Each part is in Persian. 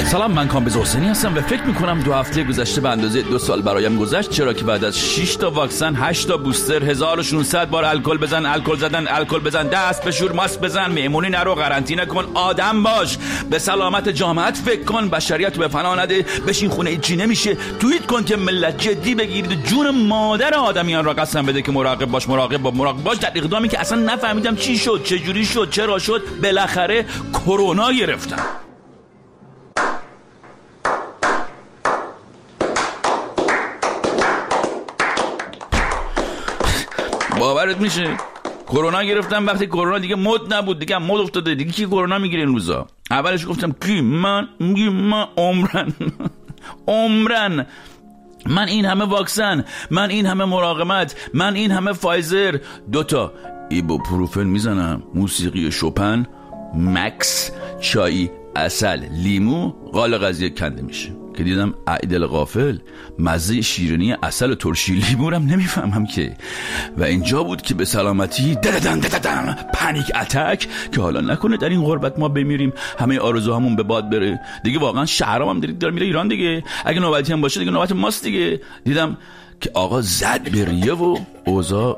سلام، من کامبیز حسینی هستم و فکر میکنم 2 هفته گذشته به اندازه 2 سال برایم گذشت، چرا که بعد از 6 تا واکسن، 8 تا بوستر، 1600 بار الکل بزن، الکل بزن، دست بشور، ماسک بزن، مهمونی نرو، قرنطینه کن، آدم باش، به سلامت جامعت فکر کن، بشریت به فنا نده، بشین خونه، هیچی نمیشه، توییت کن که ملت جدی بگیرید، جون مادر آدمیان را قسم بده که مراقب باش در اقدامی که اصلا نفهمیدم چی شد، چه جوری شد، چرا شد، بالاخره کرونا گرفتم. باورت میشه کرونا گرفتم وقتی کرونا دیگه مد نبود، دیگه مد افتاده، دیگه کی کرونا میگیره این روزا؟ اولش گفتم کی؟ من عمرن من این همه واکسن، من این همه مراقبت، من این همه فایزر، 2 تا ایبوپروفن میزنم، موسیقی شوپن، مکس، چای، عسل، لیمو، قال قضیه کنده میشه. که دیدم عیدل غافل مزه شیرینی عسل و ترشی لیمو هم نمیفهمم که، و اینجا بود که به سلامتی دددن پنیک اتک که حالا نکنه در این غربت ما بمیریم، همه آرزوهامون به باد بره دیگه. واقعا شهرام هم داره میره ایران دیگه، اگه نوبتی هم باشه دیگه نوبت ماست دیگه. دیدم که آقا زد به ریه و اوضاع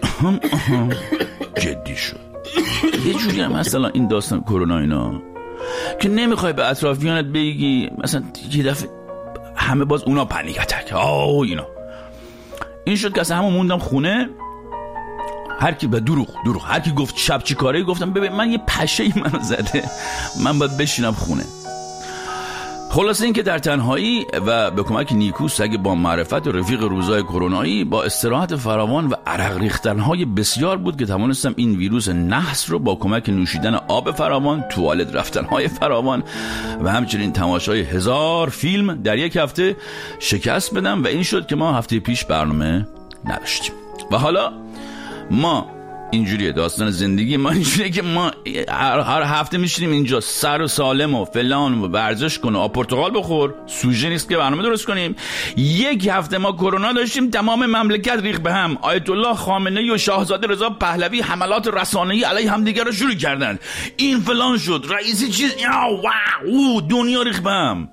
جدی شد. یه جوری هم مثلا این داستان کرونا اینا که نمیخوای به اطرافیانت بگی، مثلا یه دفعه همه باز اونا پنیک اتک اینا. این شد که اصلا همون موندم خونه. هر کی به دروغ هر کی گفت شب چی کاره، گفتم ببین من یه پشه ای منو زده، من باید بشینم خونه. خلاصه این که در تنهایی و به کمک نیکو سگ با معرفت و رفیق روزای کرونایی، با استراحت فراوان و عرق ریختن‌های بسیار بود که توانستم این ویروس نحس رو با کمک نوشیدن آب فراوان، توالت رفتن‌های فراوان و همچنین تماشای 1000 فیلم در یک هفته شکست بدم. و این شد که ما هفته پیش برنامه نداشتیم. و حالا ما اینجوریه، داستان زندگی ما اینجوریه که ما هر هفته میشینیم اینجا سر و سالم و فلان و ورزش کن و پرتقال بخور، سوژه نیست که برنامه درست کنیم. یک هفته ما کرونا داشتیم، تمام مملکت ریخت به هم، آیت الله خامنه‌ای و شاهزاده رضا پهلوی حملات رسانه‌ای علیه همدیگر رو شروع کردن، این فلان شد، رئیسی چیز، دنیا ریخت به هم.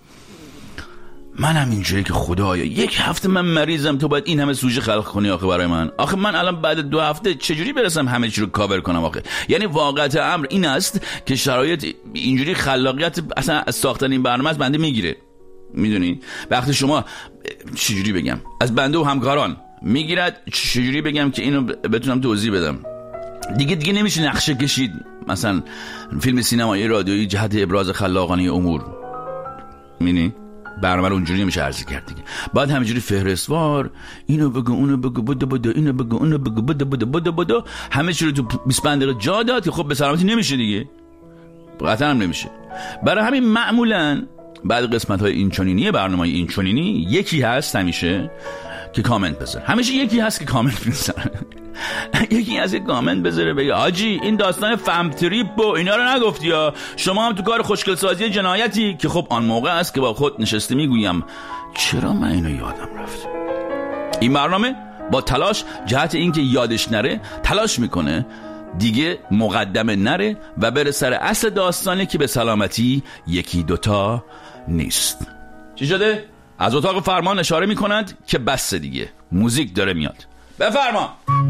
منم اینجوری که خدایا یک هفته من مریضم، تو باید این همه سوژه خلق کنی آخه برای من. آخه من الان بعد 2 هفته چجوری برسم همه چی رو کاور کنم آخه؟ یعنی واقعیت امر این است که شرایط اینجوری خلاقیت اصلا از ساختن این برنامه از بنده میگیره. میدونی وقتی شما چجوری بگم از بنده و همکاران میگیرد، چجوری بگم که اینو بتونم توضیح بدم. دیگه نمیشه نقشه کشید مثلا فیلم سینمایی رادیویی جهت ابراز خلاقانه امور. میدونی برنامه رو اونجوری نمیشه عرض کرد دیگه. بعد همینجوری فهرستوار اینو بگو اونو بگو بده اینو بگو اونو بگو بده همه چی رو تو 25 دقیقه جا داد که خب به سلامتی نمیشه دیگه، قطعا هم نمیشه. برای همین معمولا بعد قسمت‌های اینچنینی برنامه اینچنینی یکی هست همیشه که کامنت بذاره، همیشه یکی هست که کامنت بذاره یکی از کامنت بذاره بگه آجی این داستان فهم تریپ و اینا رو نگفتی یا شما هم تو کار خوشگل سازی جنایتی، که خب آن موقع است که با خود نشسته میگویم چرا من اینو یادم رفت. این برنامه با تلاش جهت اینکه یادش نره تلاش میکنه دیگه مقدمه نره و بره سر اصل داستانی که به سلامتی 1-2 نیست. چی شده؟ از اتاق فرمان اشاره میکنند که بس دیگه، موزیک داره میاد، بفرما.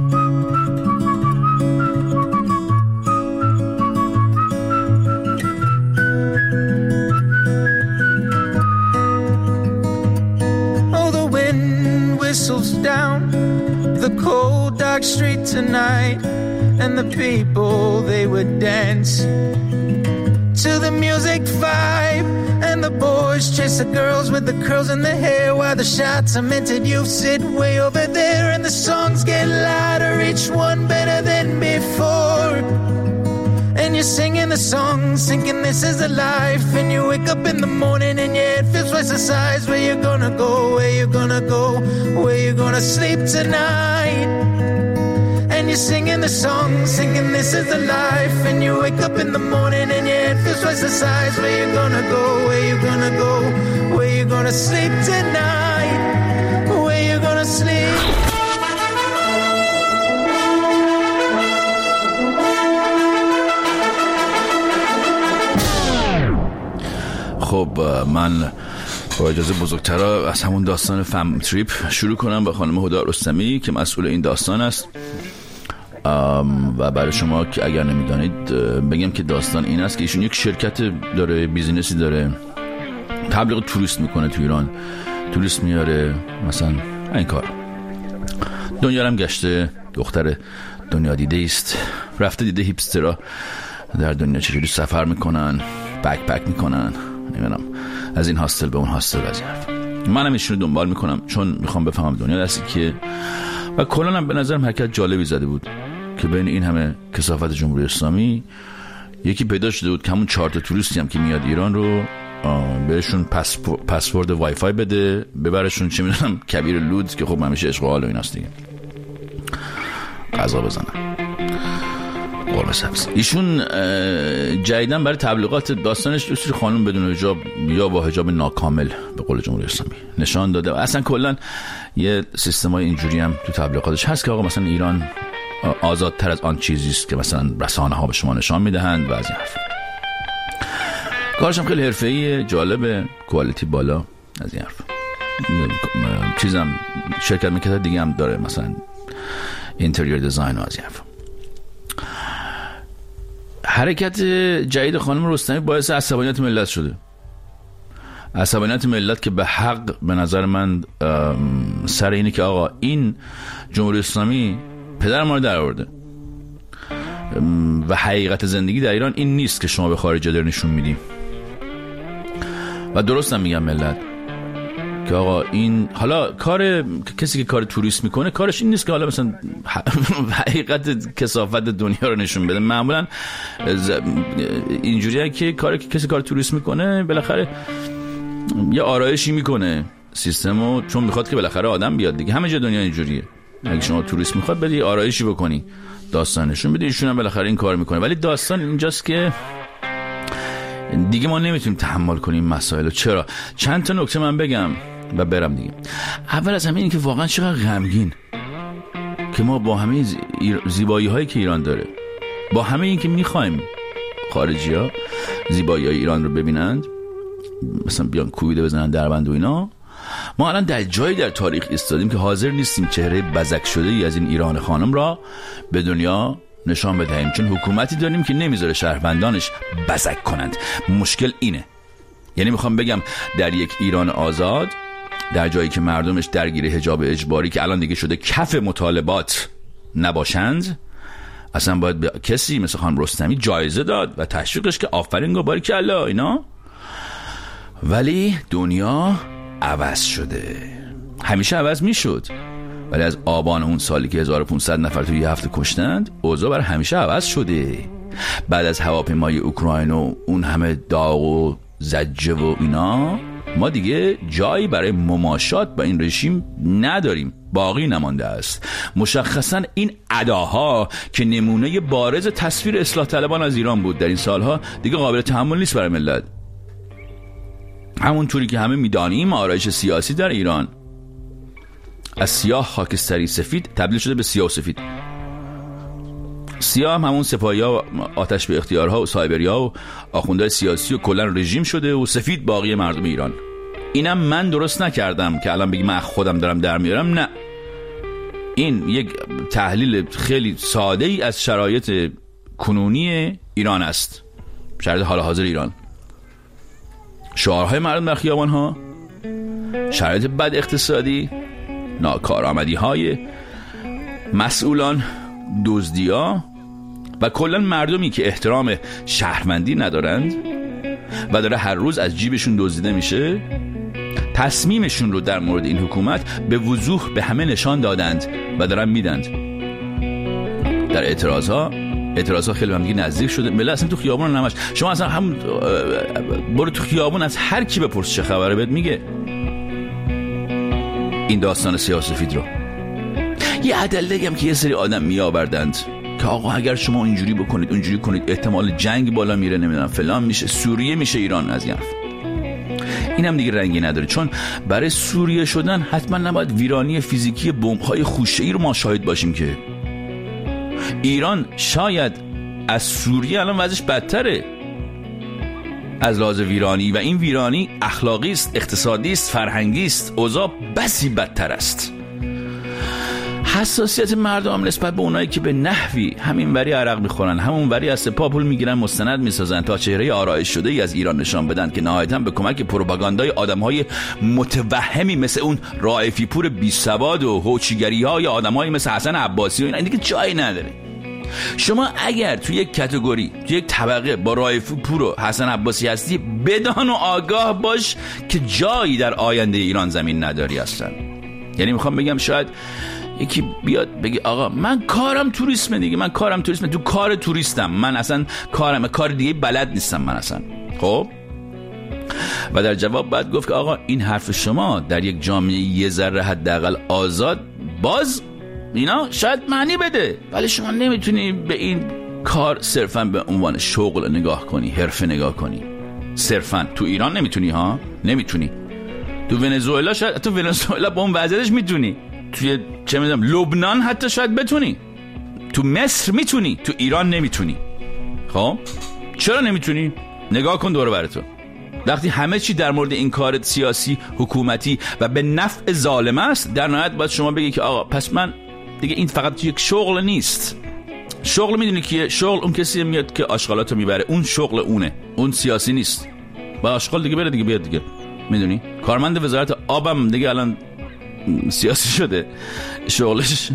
Oh, the wind whistles down the cold dark street tonight, and the people they would dance to the music vibe, and the boys chase the girls with the curls in their hair, while the shots are minted. You sit way over there, and the songs get louder, each one better than before. And you're singing the song, thinking this is a life. And you wake up in the morning and your head feels twice the size. Where you gonna go, where you gonna go, where you gonna sleep tonight. And you're singing the song, thinking this is the life. And you wake up in the morning and your head feels twice the size. Where you gonna go, where you gonna go, where you gonna sleep tonight, where you gonna sleep. خب من با اجازه بزرگترا از همون داستان فم تریپ شروع کنم با خانم هدی رستمی که مسئول این داستان است. و برای شما که اگر نمیدانید بگم که داستان این است که ایشون یک شرکت داره، بیزینسی داره، تبلیغ توریست میکنه تو ایران، توریست میاره مثلا این کار. دنیا هم گشته، دختر دنیا دیده است، رفته دیده هیپسترها در دنیا چجوری سفر میکنن، بک میکنن، نمیدونم از این هاستل به اون هاستل از این حرف. منم ایشونو دنبال میکنم چون میخوام بفهمم دنیا دستی که و کلا هم به نظرم حرکت جالبی زده بود که بین این همه کثافت جمهوری اسلامی یکی پیدا شده بود که همون 4 تا توریستی هم که میاد ایران رو بهشون پسورد وای فای بده، ببرشون چه میدونم کبیر لود که خب همیشه عشق و حال و ایناست دیگه، غذا بزنن قرمه سبز. ایشون جدیدن برای تبلیغات داستانش دوستی خانم بدون حجاب یا با حجاب ناکامل به قول جمهوری اسلامی نشان داده و اصلا کلا یه سیستمای اینجوری هم تو تبلیغاتش هست که آقا مثلا ایران آزادتر از آن چیزی است که مثلا رسانه ها به شما نشان میدهند و از این حرف. کارش هم خیلی حرفه‌ایه، جالبه، کوالیتی بالا از این حرف. چیزم شرکت میکنه دیگه هم داره، مثلا اینتریور دیزاین و از این حرف. حرکت جدید خانم رستمی باعث عصبانیت ملت شده. عصبانیت ملت که به حق به نظر من سر اینه که آقا این جمهوری اسلامی پدر ما رو در آورده و حقیقت زندگی در ایران این نیست که شما به خارجی در نشون میدیم. و درست هم میگم ملت که آقا این حالا کار کسی که کار توریست میکنه کارش این نیست که حالا مثلا حقیقت کثافت دنیا رو نشون بده. معمولا اینجوریه که کسی کار توریست میکنه بالاخره یه آرایشی میکنه سیستمو، چون میخواد که بالاخره آدم بیاد دیگه. همه جای دنیا اینجوریه، اگه شما توریست میخواد بدی آرایشی بکنی، داستان نشون بدی، ایشون هم بالاخره این کار میکنه. ولی داستان اینجاست که دیگه ما نمیتونیم تحمل کنیم مسائل. چرا؟ چند تا نکته من بگم و برم دیگه. اول از همه این که واقعا چقدر غمگین که ما با همه زیبایی هایی که ایران داره، با همه این که میخوایم خارجی ها زیبایی های ایران رو ببینند، مثلا بیان کوبیده بزنن دربند و اینا، ما الان در جایی در تاریخ ایستادیم که حاضر نیستیم چهره بزک شده ای از این ایران خانم را به دنیا نشان بدهیم، چون حکومتی داریم که نمیذاره شهروندانش بزک کنند. مشکل اینه. یعنی میخوام بگم در یک ایران آزاد، در جایی که مردمش درگیر حجاب اجباری که الان دیگه شده کف مطالبات نباشند، اصلا باید به کسی مثل خانم رستمی جایزه داد و تشویقش که آفرین گو باریکلا اینا. ولی دنیا عوض شده، همیشه عوض میشد، ولی از آبان اون سالی که 1500 نفر توی یه هفته کشتند اوضاع برای همیشه عوض شده. بعد از هواپیمای اوکراین و اون همه داغ و زجه و اینا، ما دیگه جایی برای مماشات با این رژیم نداریم، باقی نمانده است. مشخصا این اداها که نمونه بارز تصویر اصلاح طلبان از ایران بود در این سالها دیگه قابل تحمل نیست برای ملت. همونطوری که همه میدانیم آرایش سیاسی در ایران از سیاه خاکستری سفید تبدیل شده به سیاه و سفید. سیاه هم همون سپاهی‌ها و آتش به اختیارها و سایبریا و آخوندهای سیاسی و کلا رژیم شده و سفید باقی مردم ایران. اینم من درست نکردم که الان بگم من خودم دارم در میارم، نه، این یک تحلیل خیلی ساده ای از شرایط کنونی ایران است، شرایط حال حاضر ایران، شعارهای مردم در خیابان‌ها، شرایط بد اقتصادی، ناکارآمدی‌های مسئولان، دزدی‌ها و کلا مردمی که احترام شهروندی ندارند و داره هر روز از جیبشون دزدیده میشه. تصمیمشون رو در مورد این حکومت به وضوح به همه نشان دادند و دارن میدند. در اعتراضها خیلی هم دیگه نزدیک شده. ملت اصلا تو خیابون نماش، شما اصلا هم برو تو خیابون از هر کی بپرس چه خبره بهت میگه این داستان سیاسفید رو. یه ادله هم که یه سری آدم میآوردند که آقا اگر شما اینجوری بکنید اونجوری کنید احتمال جنگ بالا میره، نمیدونم فلان میشه، سوریه میشه ایران، از این حرف. این هم دیگه رنگی نداره، چون برای سوریه شدن حتما نباید ویرانی فیزیکی بمب‌های خوشه‌ای رو ما شاهد باشیم که ایران شاید از سوریه الان وضعش بدتره. از لحاظ ویرانی، و این ویرانی اخلاقی است، اقتصادی است، فرهنگی است. اوضاع بسی بدتر است. حساسیت مردم نسبت به اونایی که به نحوی همین وری عرق میخورن، همون وری از سپاه پول میگیرن، مستند میسازن تا چهره آرایش شده ای از ایران نشان بدن که نهایتاً به کمک پروپاگاندای آدمهای متوهمی مثل اون رائفی پور بی سواد و هوچیگری‌های آدمایی مثل حسن عباسی و اینا دیگه جایی نداره. شما اگر توی یک کاتگوری، توی یک طبقه با رائفی پور و حسن عباسی هستی، بدان و آگاه باش که جایی در آینده ایران زمین نداری اصلا. یعنی میخوام بگم شاید یکی بیاد بگه آقا من کارم توریسمه دیگه، من کارم توریسمه، تو کار توریستم، من اصلا کار دیگه بلد نیستم من اصلا. خب و در جواب بعد گفت که آقا این حرف شما در یک جامعه یه ذره حداقل آزاد باز اینا شاید معنی بده، ولی شما نمیتونی به این کار صرفا به عنوان شغل نگاه کنی، حرفه نگاه کنی. صرفا تو ایران نمیتونی ها، نمیتونی. تو ونزوئلا شاید، تو ونزوئلا با اون وضعیتش میتونی، توی چه میدونم لبنان حتی شاید بتونی، تو مصر میتونی، تو ایران نمیتونی. خب چرا نمیتونی؟ نگاه کن دور براتو. وقتی همه چی در مورد این کار سیاسی، حکومتی و به نفع ظالم است، در نهایت باید شما بگی که آقا پس من دیگه این فقط یک شغل نیست. شغل میدونی کیه؟ شغل اون کسی میاد که آشغالاتو میبره، اون شغل اونه، اون سیاسی نیست. با آشغال دیگه بره دیگه، بیاد دیگه. میدونی کارمند وزارت آبم دیگه الان سیاسی شده، شغلش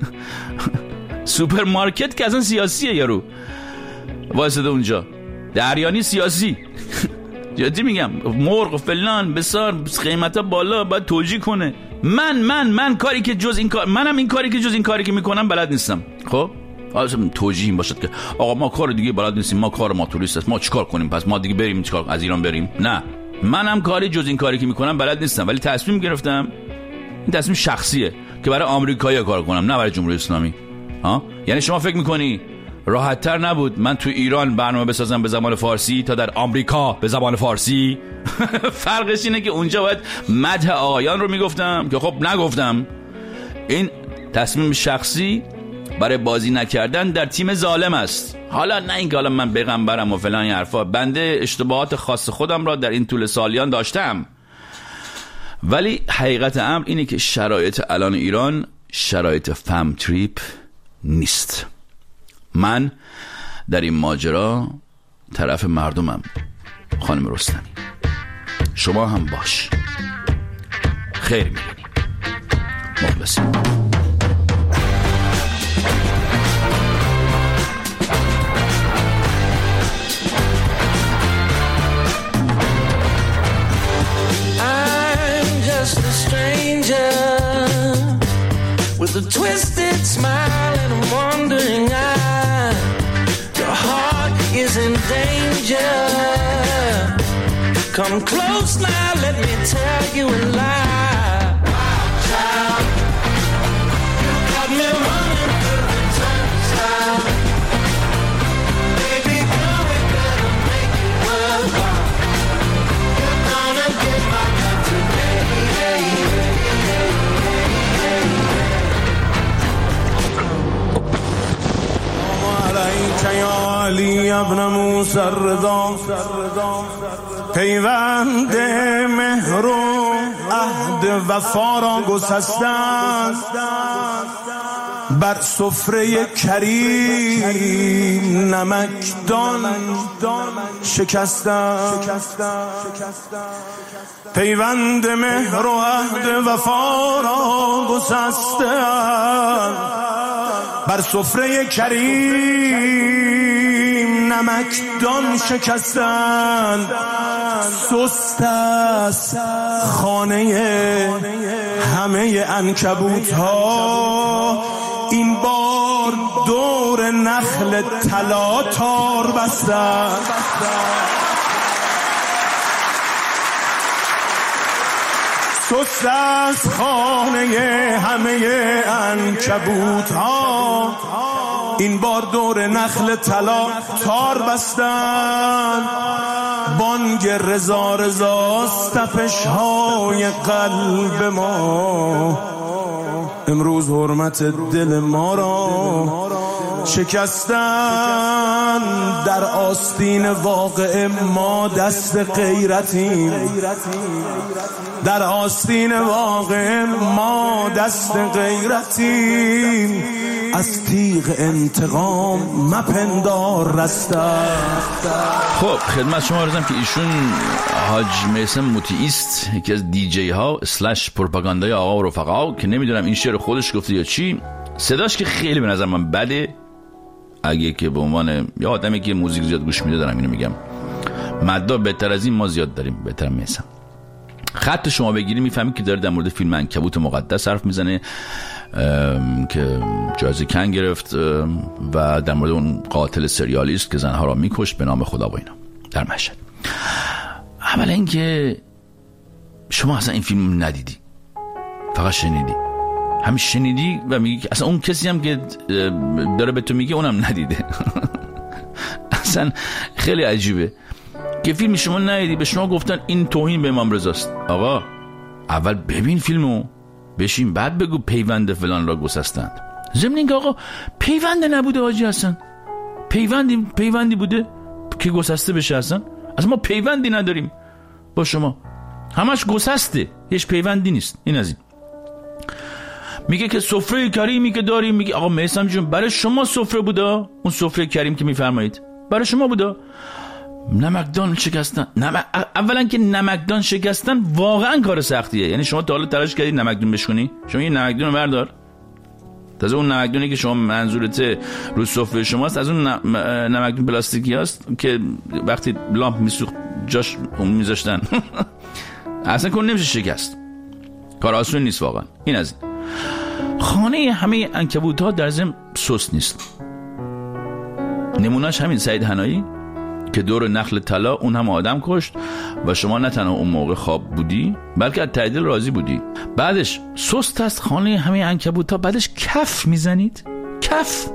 سوپرمارکت که اصلا سیاسیه، یارو واسطه اونجا دریانی سیاسی جدی میگم، مرغ و فلان بسار قیمتا بالا باید توجیه کنه. من کاری که جز این کار، منم این کاری که جز این کاری که میکنم بلد نیستم. خب حالا توجیه این باشد که آقا ما کار دیگه بلد نیستیم، ما کار ما توریست است، ما چیکار کنیم پس ما دیگه بریم چیکار از ایران بریم؟ نه، منم کاری جز این کاری که میکنم بلد نیستم، ولی تصمیم گرفتم، این تصمیم شخصیه که برای آمریکایی کار کنم نه برای جمهوری اسلامی. ها یعنی شما فکر میکنی راحت تر نبود من تو ایران برنامه بسازم به زبان فارسی تا در آمریکا به زبان فارسی؟ فرقش اینه که اونجا باید مدح آقایان رو میگفتم که خب نگفتم. این تصمیم شخصی برای بازی نکردن در تیم ظالم است. حالا نه اینکه حالا من پیغمبرم و فلان حرفا، بنده اشتباهات خاص خودم را در این طول سالیان داشتم، ولی حقیقت امر اینه که شرایط الان ایران شرایط فهم تریپ نیست. من در این ماجرا طرف مردمم خانم رستمی، شما هم باش. خیر می‌بینی. مخلصیم. With a twisted smile and a wandering eye, your heart is in danger. Come close now, let me tell you a lie. Wild child, you got me running through the turnstile. Baby girl, we better make it worthwhile. You're gonna get my love today. علی ابن موسی الرضا پیوند مهر و عهد وفا را گسستند، بر سفره کریم نمکدان شکستند. پیوند مهر و عهد وفا را گسستند، بر سفره کریم نمکدان شکستند. سست است خانه همه عنکبوت ها، این بار دور نخل طلا تار بستند. سست است خانه همه عنکبوت ها، این بار دور نخل طلا تار بستند. بانگ رضا رضاست تپش های قلب ما، امروز حرمت دل ما را شکستن در آستین واقع ما دست غیرتیم، در آستین واقع ما دست غیرتیم، از تیغ انتقام مپندار رستن. خب خدمت شما عرضم که ایشون حاج میثم موتییست، یکی از دیجی ها / پروپاگاندای آقا و رفقا، که نمیدونم این شعر خودش گفته یا چی. صداش که خیلی به نظر من بده، اگه که به عنوان یا آدمی که موزیک زیاد گوش میده دارم اینو میگم. مدار بهتر از این ما زیاد داریم، بهتر میثم. خط شما بگیری میفهمی که داره در مورد فیلم عنکبوت مقدس حرف میزنه که جایزه کن گرفت و در مورد اون قاتل سریالیست که زنها را میکشت به نام خدا و اینا در مشهد. اولا اینکه شما اصلا این فیلم ندیدی، فقط شنیدی. همین شنیدی و میگی که اصلا اون کسی هم که داره به تو میگه اونم ندیده. اصلا خیلی عجیبه که فیلم شما ندیدی، به شما گفتن این توهین به امام رضاست. آقا اول ببین فیلمو، بشین بعد بگو پیوند فلان را گسستند. ضمن اینکه آقا پیوند نبوده حاجی، هستن پیوندی بوده که گسسته بشه. اصلا ما پیوندی نداریم با شما، همش گسسته، هیچ پیوندی نیست. این از این. میگه که سفره کریمی که داریم، میگه آقا میثم جون برای شما سفره بوده، اون سفره کریم که میفرمایید برای شما بوده. نمکدان شکستن، اولا که نمکدان شکستن واقعا کار سختیه. یعنی شما تا حالا تلاش کردید نمکدون بشکنی؟ شما یه نمکدون رو بردار، تازه اون نمکدونی که شما منظورته رو سفره شماست از اون نمکدون پلاستیکی هست که وقتی لامپ میسوخت جاش اون میذاشتن. اصلا کن نمیشه شکست، کار آسون نیست واقعا. این از این. خانه همه عنکبوت ها در ضمن سست نیست. نمونهش همین سعید حنایی که دور نخل طلا اون هم آدم کشت و شما نه تنها اون موقع خواب بودی بلکه از تعدیل راضی بودی. بعدش سست است خانه همه عنکبوت ها، بعدش کف میزنید، کف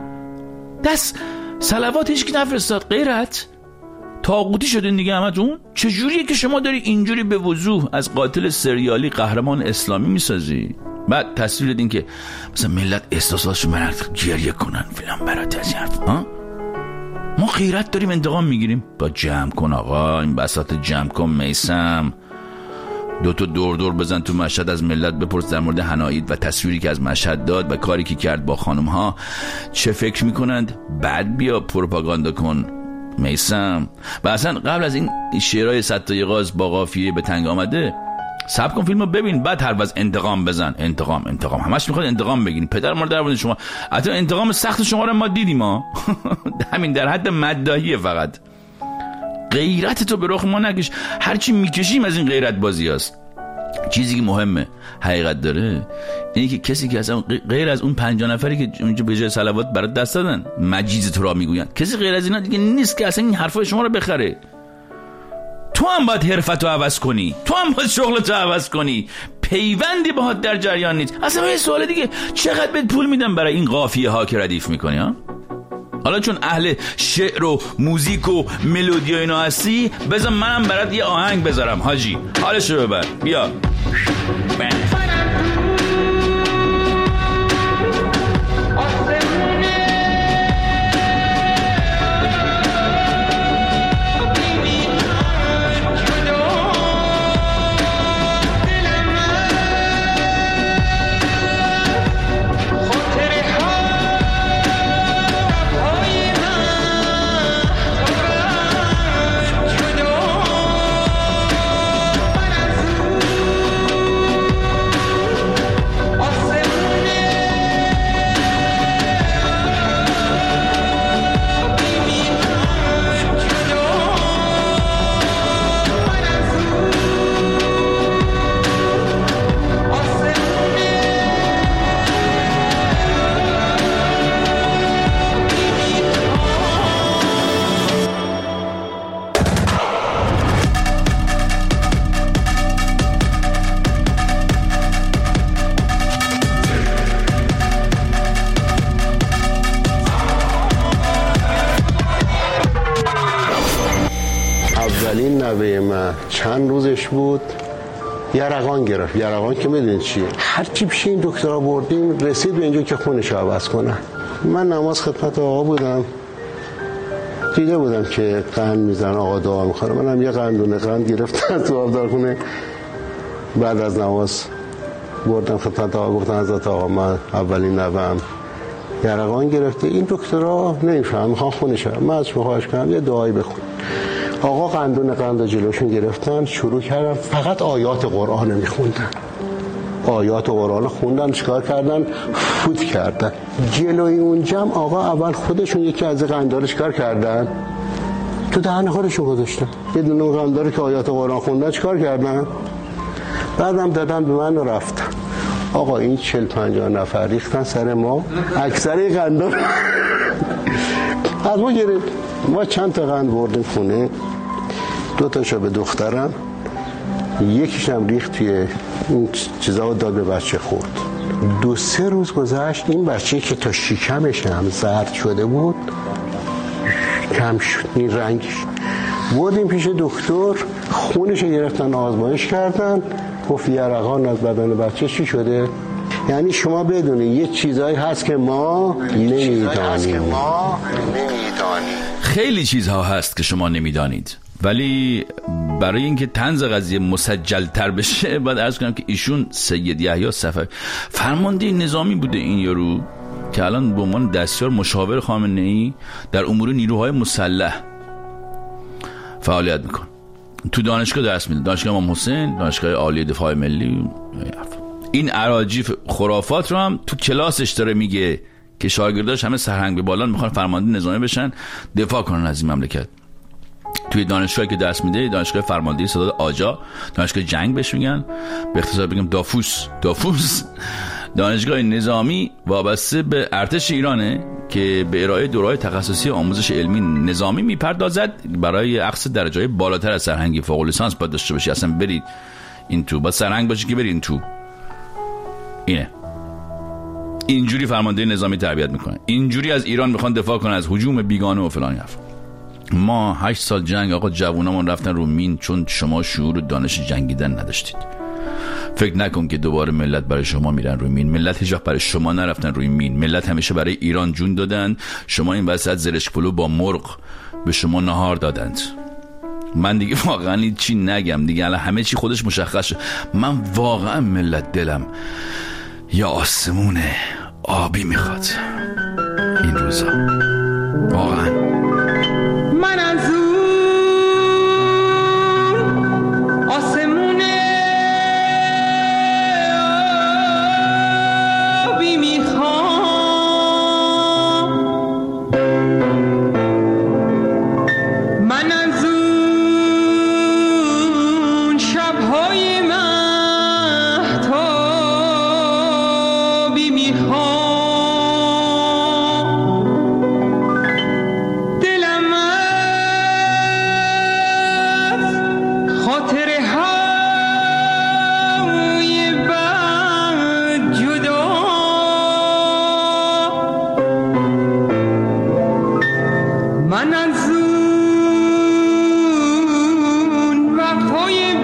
دست صلوات هیچ کی نفرستاد، غیرت طاغوتی شدین دیگه همتون. چجوریه که شما داری اینجوری به وضوح از قاتل سریالی قهرمان اسلامی میسازی؟ بعد تصویر دین که مثلا ملت احساساتشون برات گریه کنن فلان برات از حرف ها. ما غیرت داریم انتقام میگیریم. با جمع کن آقا، این بساط جمع کن میثم. دوتا دور بزن تو مشهد، از ملت بپرس در مورد حنایی و تصویری که از مشهد داد و کاری که کرد با خانم ها چه فکر میکنند، بعد بیا پروپاگاندا کن میثم. و اصلا قبل از این شعرهای ستای غاز با قافیه به تنگ آمده صبر کن فیلمو ببین، بعد هر وقت انتقام بزن. انتقام همش میخواد انتقام بگیرین. پدر ما رو در مورد شما، حتی انتقام سخت شما رو ما دیدیم ها. همین در حد مداحیه. فقط غیرت تو به رخ ما نکش. هرچی میکشیم از این غیرت بازی هست. چیزی که مهمه حقیقت داره اینه که کسی که اصلا غیر از اون 50 نفری که اونجا به جای صلوات برات دست دادن مجیز تو را میگوین، کسی غیر از اینا دیگه نیست که اصلا این حرفای شما رو بخره. تو هم باید حرفتو عوض کنی، تو هم باید شغلتو عوض کنی. پیوندی باهات در جریان نیست. اصلا یه سوال دیگه، چقدر بهت پول میدم برای این قافیه ها که ردیف میکنی ها؟ حالا چون اهل شعر و موزیک و ملودی و اینا هستی، بذار منم برات یه آهنگ بذارم حاجی، حالشو ببر. بیا اولین نوه من چند روزش بود یرقان گرفت. یرقان که میدونید چیه، هر چی پیش این دکترها بردیم رسید به اینجا که خونش عوض کنن. من نماز خدمت آقا بودم، دیده بودم که قند میزن، آقا دعا میخوره. منم یه قندونه قند گرفتم تو آبدارخونه. بعد از نماز بردم خدمت آقا، گفتم حضرت آقا من اولین نوام یرقان گرفته، این دکترها نمیفهم میخوان خونش. من ازش خواهش کردم یه دعایی بخون. آقا قند جلوشون گرفتن، شروع کردن فقط آیات قرآن میخوندن. آیات قرآن خوندن، چیکار کردن؟ فوت کردن جلوی اون جمع. آقا اول خودشون یکی از قندارش چیکار کردن؟ تو دهن خودشون گذاشتن. یه دونه قنداری که آیات قرآن خوندن چیکار کردن؟ بعدم دادن به من و رفتن. آقا این 40-50 نفر ریختن سر ما، اکثر قندار از ما گرفت. ما چند تا قند بردیم خونه، 2 تاشو به دخترم، یکیشم ریخت توی این چیزا و داد به بچه خورد. 2-3 روز گذشت، این بچه که تا شکمش هم زرد شده بود کم شد این رنگش. بردیم پیش دکتر، خونش گرفتن آزمایش کردن، گفت یرقان از بدن بچه چی شده. یعنی شما بدونید یه چیزایی هست که ما نمیدانیم. خیلی چیزها هست که شما نمیدانید، ولی برای اینکه طنز قضیه مسجل تر بشه باید عرض کنم که ایشون سید یحیی صفوی فرمانده نظامی بوده این یارو، که الان به عنوان دستیار مشاور خامنه‌ای در امور نیروهای مسلح فعالیت میکنه. تو دانشگاه درس میده، دانشگاه امام حسین، دانشگاه عالی دفاع ملی. این اراجیف خرافات رو هم تو کلاسش داره میگه که شاگرداش همه سرهنگ به بالا میخوان فرمانده نظامی بشن، دفاع کنن از این مملکت. توی دانشگاهی که درس میده، دانشگاه فرماندهی ستاد آجا، دانشگاه جنگ بهش میگن، به اختصار بگم دافوس دانشگاه نظامی وابسته به ارتش ایرانه که به ارائه دوره‌های تخصصی آموزش علمی نظامی میپردازد. برای اخذ درجه‌های بالاتر از سرهنگی فوق لیسانس باید داشته باشی، اصلا برید این تو باید سرهنگ باشی که برید این تو. اینه اینجوری فرمانده نظامی تربیت میکنه، اینجوری از ایران میخوان دفاع کنن از هجوم بیگانه و فلان حرف. ما 8 سال جنگ آقا جوونامون رفتن رو مین چون شما شعور و دانش جنگیدن نداشتید. فکر نکن که دوباره ملت برای شما میرن روی مین. ملت هیچ وقت برای شما نرفتن روی مین. ملت همیشه برای ایران جون دادن. شما این وسط زرشک پلو با مرغ به شما نهار دادند. من دیگه واقعا چی نگم دیگه، الان همه چی خودش مشخص شد. من واقعا ملت دلم یا آسمون آبی میخواد این روزا واقعا. من از آسمون آبی میخوام، من از اون شبهای مهتابی میخوام، دلم از خاطره های بد جدا، من از اون وقتهای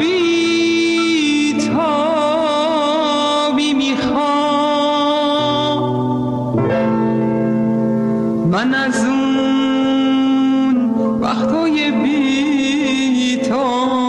بی‌تابی میخوام، من از اون وقتهای بی‌تابی